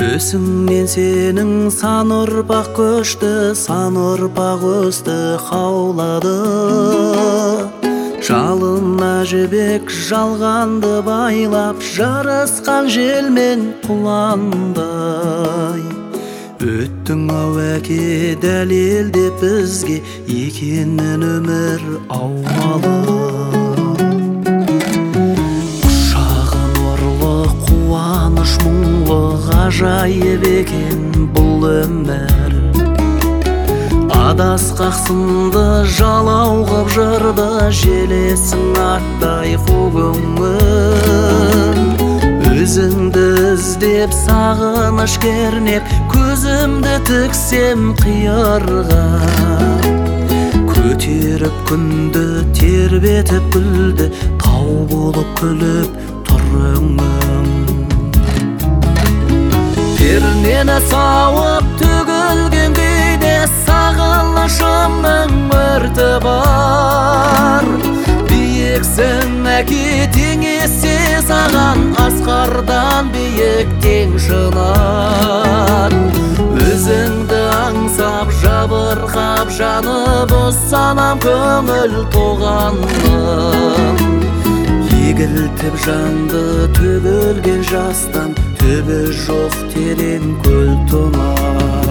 Төсіңнен сенің сан ұрпақ көшті, сан ұрпақ өсті, қаулады. Жалына жібек жалғанды байлап, жарысқан желмен құландай. Өттің ау әке дәлелдеп бізге, екенін өмір аумалы. Ғажайып екен бұл өмір, адасқақ жалау қып жырды, желесің аттай қу көңіл. Өзіңді іздеп сағыныш кернеп, көзімді тіксем қиырға. Көтеріп күнді тербетіп гүлді, тау болып күліп тұр өңім. Пернені сауып төгілген күйде, сағынышымның өрті бар. Биіксің әке теңесе саған, асқардан биік тең шынар. Өзіңді аңсап жабырқап жанып, санам көңіл тоғанмын. Егілтіп жанды төгілген жастан, түбі жоқ терең көл тонар.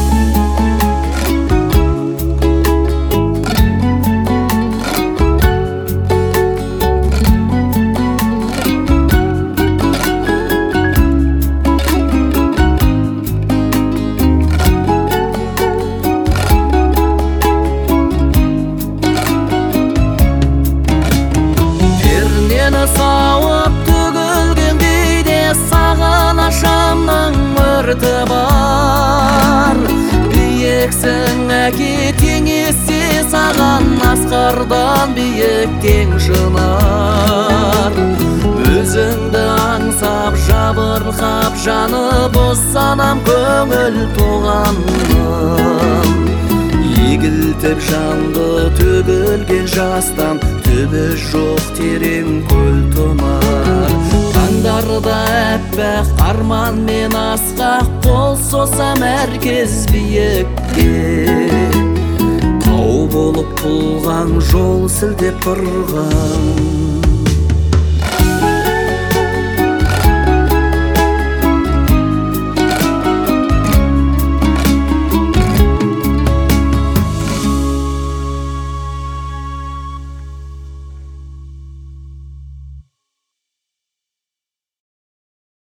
Пернені сауып төгілген күйде, сағынышымның өрті бар. Биіксің әке теңесе саған, асқардан биік тең шынар. Өзіңді аңсап жабырқап жанып, санам көңіл тоғанмын. Егілтіп жанды төгілген жастан, түбі жоқ терең көл тонар. Таңдарда әппақ арман мен асқақ, қол созсам әркез биікке. Тау болып тұлған жол сілтеп тұрған.